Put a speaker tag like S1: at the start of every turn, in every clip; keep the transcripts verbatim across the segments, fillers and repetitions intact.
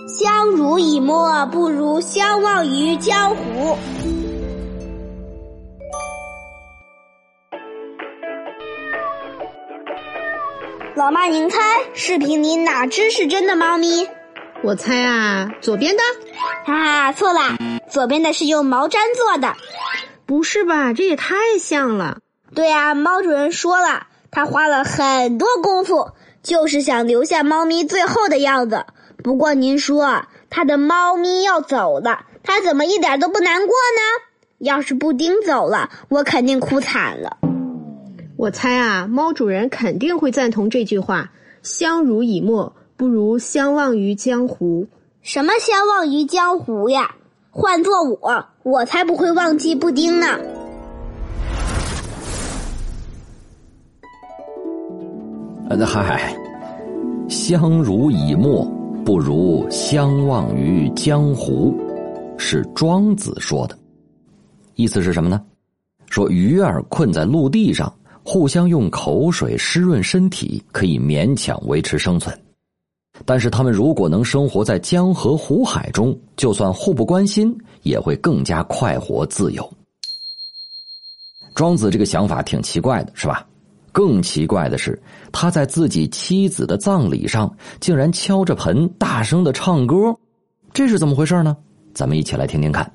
S1: 相濡以沫不如相忘于江湖。老妈您猜视频里哪只是真的猫咪？
S2: 我猜啊，左边的？
S1: 啊，错啦，左边的是用毛毡做的。
S2: 不是吧，这也太像了。
S1: 对啊，猫主人说了，他花了很多功夫，就是想留下猫咪最后的样子。不过您说，他的猫咪要走了，他怎么一点都不难过呢？要是布丁走了，我肯定哭惨了。
S2: 我猜啊，猫主人肯定会赞同这句话，相濡以沫不如相忘于江湖。
S1: 什么相忘于江湖呀？换做我，我才不会忘记布丁呢。
S3: 呃，嗨嗨，相濡以沫不如相忘于江湖，是庄子说的。意思是什么呢？说鱼儿困在陆地上，互相用口水湿润身体，可以勉强维持生存。但是他们如果能生活在江河湖海中，就算互不关心，也会更加快活自由。庄子这个想法挺奇怪的，是吧？更奇怪的是，他在自己妻子的葬礼上，竟然敲着盆大声的唱歌，这是怎么回事呢？咱们一起来听听看。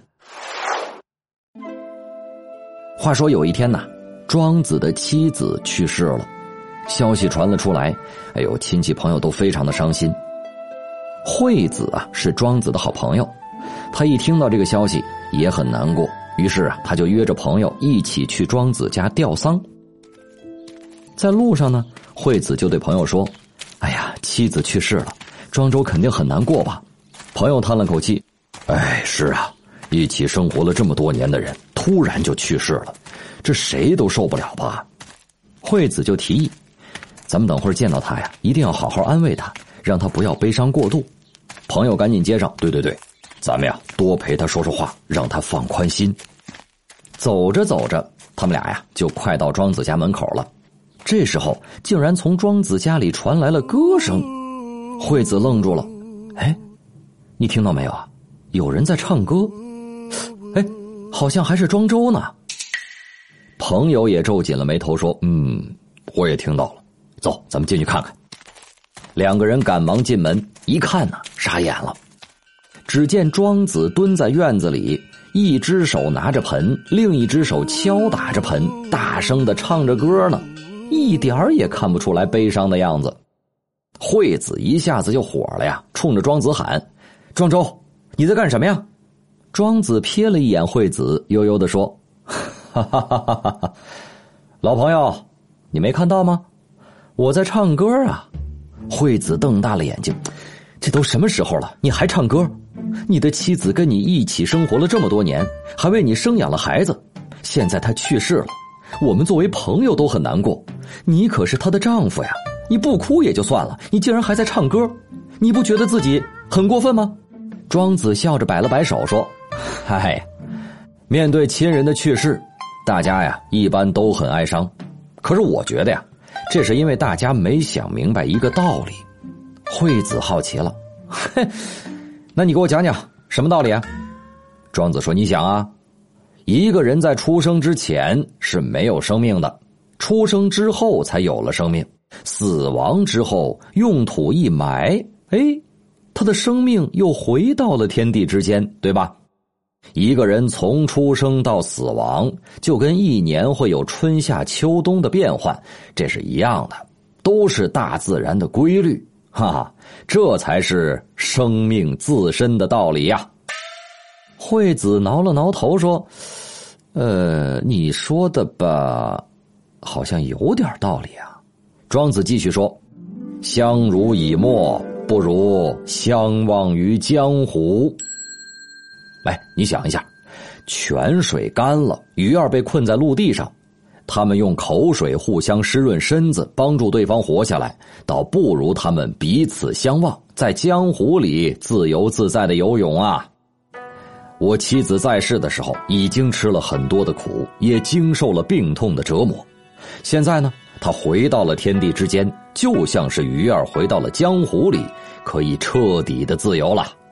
S3: 话说有一天呐，庄子的妻子去世了，消息传了出来，哎呦，亲戚朋友都非常的伤心。惠子啊，是庄子的好朋友，他一听到这个消息也很难过，于是啊，他就约着朋友一起去庄子家吊丧。在路上呢，惠子就对朋友说：哎呀，妻子去世了，庄周肯定很难过吧？朋友叹了口气：哎，是啊，一起生活了这么多年的人，突然就去世了，这谁都受不了吧？惠子就提议，咱们等会儿见到他呀，一定要好好安慰他，让他不要悲伤过度。朋友赶紧接上，对对对，咱们呀多陪他说说话，让他放宽心。走着走着，他们俩呀就快到庄子家门口了。这时候竟然从庄子家里传来了歌声，惠子愣住了。哎，你听到没有啊？有人在唱歌。哎，好像还是庄周呢。朋友也皱紧了眉头说：嗯，我也听到了，走，咱们进去看看。两个人赶忙进门，一看呢，傻眼了。只见庄子蹲在院子里，一只手拿着盆，另一只手敲打着盆，大声地唱着歌呢，一点儿也看不出来悲伤的样子。惠子一下子就火了呀，冲着庄子喊：庄周，你在干什么呀？庄子瞥了一眼惠子，悠悠地说：哈哈哈哈哈哈，老朋友，你没看到吗？我在唱歌啊。惠子瞪大了眼睛，这都什么时候了，你还唱歌？你的妻子跟你一起生活了这么多年，还为你生养了孩子，现在她去世了，我们作为朋友都很难过，你可是她的丈夫呀，你不哭也就算了，你竟然还在唱歌，你不觉得自己很过分吗？庄子笑着摆了摆手说：嗨，面对亲人的去世，大家呀一般都很哀伤，可是我觉得呀，这是因为大家没想明白一个道理。惠子好奇了：嘿，那你给我讲讲什么道理啊？庄子说：你想啊，一个人在出生之前是没有生命的，出生之后才有了生命，死亡之后用土一埋，哎，他的生命又回到了天地之间，对吧？一个人从出生到死亡，就跟一年会有春夏秋冬的变换，这是一样的，都是大自然的规律，哈哈，这才是生命自身的道理呀。惠子挠了挠头说：呃，你说的吧，好像有点道理啊。庄子继续说：相濡以沫不如相忘于江湖。来，你想一下，泉水干了，鱼儿被困在陆地上，他们用口水互相湿润身子，帮助对方活下来，倒不如他们彼此相忘，在江湖里自由自在的游泳啊。我妻子在世的时候已经吃了很多的苦，也经受了病痛的折磨，现在呢，她回到了天地之间，就像是鱼儿回到了江湖里，可以彻底的自由了。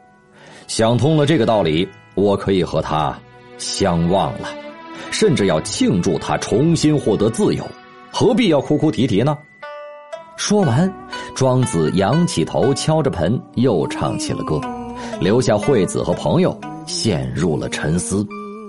S3: 想通了这个道理，我可以和他相忘了，甚至要庆祝他重新获得自由，何必要哭哭啼啼呢？说完，庄子仰起头，敲着盆，又唱起了歌，留下惠子和朋友陷入了沉思。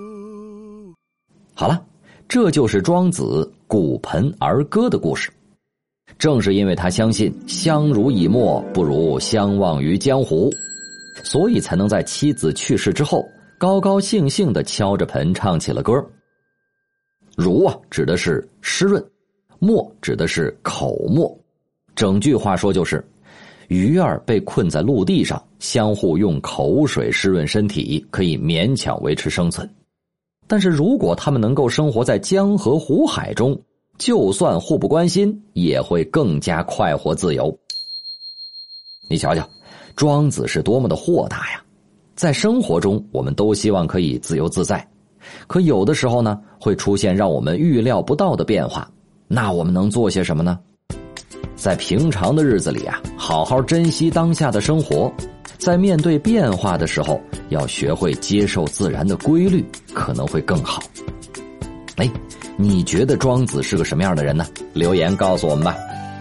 S3: 好了，这就是庄子鼓盆而歌的故事。正是因为他相信相濡以沫不如相忘于江湖，所以才能在妻子去世之后高高兴兴地敲着盆唱起了歌。濡啊指的是湿润，沫指的是口沫，整句话说就是鱼儿被困在陆地上，相互用口水湿润身体，可以勉强维持生存。但是如果它们能够生活在江河湖海中，就算互不关心，也会更加快活自由。你瞧瞧，庄子是多么的豁达呀！在生活中，我们都希望可以自由自在，可有的时候呢，会出现让我们预料不到的变化。那我们能做些什么呢？在平常的日子里啊，好好珍惜当下的生活，在面对变化的时候，要学会接受自然的规律，可能会更好。哎，你觉得庄子是个什么样的人呢？留言告诉我们吧。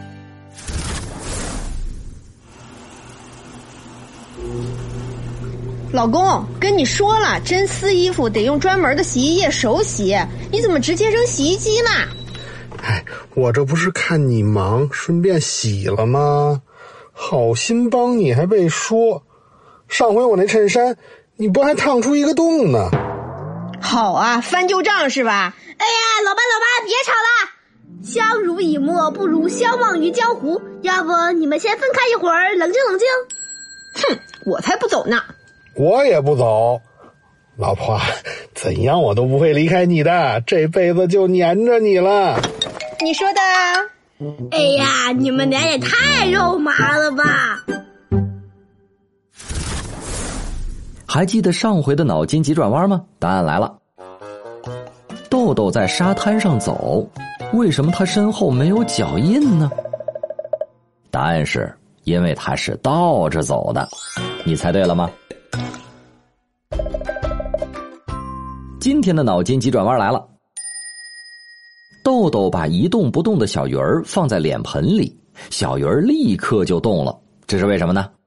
S2: 老公，跟你说了，真丝衣服得用专门的洗衣液手洗，你怎么直接扔洗衣机呢？
S4: 哎，我这不是看你忙，顺便洗了吗？好心帮你还被说，上回我那衬衫，你不还烫出一个洞呢？
S2: 好啊，翻旧账是吧？
S1: 哎呀，老爸老爸，别吵了！相濡以沫不如相忘于江湖，要不你们先分开一会儿，冷静冷静。
S2: 哼，我才不走呢。
S4: 我也不走，老婆，怎样我都不会离开你的，这辈子就黏着你了。
S2: 你说的。
S1: 哎呀，你们俩也太肉麻了吧！
S3: 还记得上回的脑筋急转弯吗？答案来了。豆豆在沙滩上走，为什么他身后没有脚印呢？答案是因为他是倒着走的。你猜对了吗？今天的脑筋急转弯来了。豆豆把一动不动的小鱼儿放在脸盆里，小鱼儿立刻就动了，这是为什么呢？